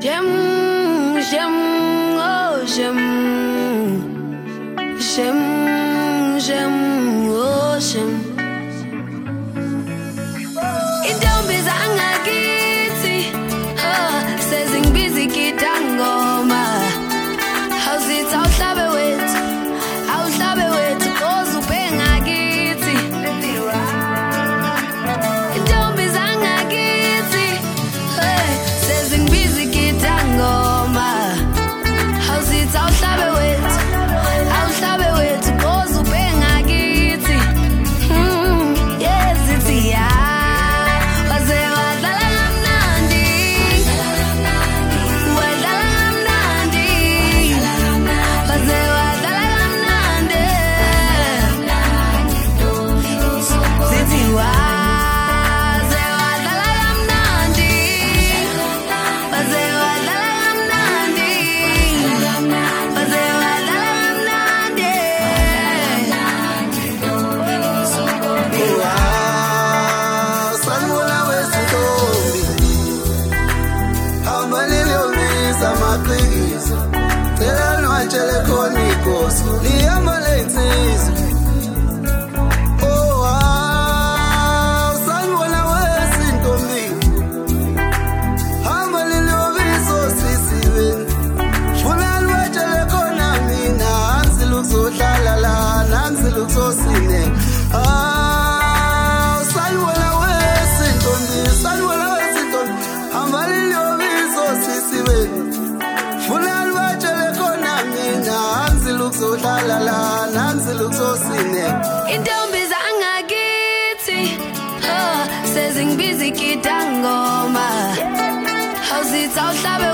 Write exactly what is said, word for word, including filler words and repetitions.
J'aime, j'aime, oh j'aime, j'aime, j'aime, oh j'aime. Intombazana kithi, oh sezingibhizi ngida ngoma. Awusithi awuhlabe wethu, awuhlabe wethu koze ubhenga kithi. Intombazana kithi, hey sezingibhizi ngida ngoma. Awusithi awuhlabe wethu, awuhlabe wethu koze ubhenga kithi. Hmm, yes it's yeah. Intombazana kithi, oh sezingibhizi ngida ngoma. Awusithi awuhlabe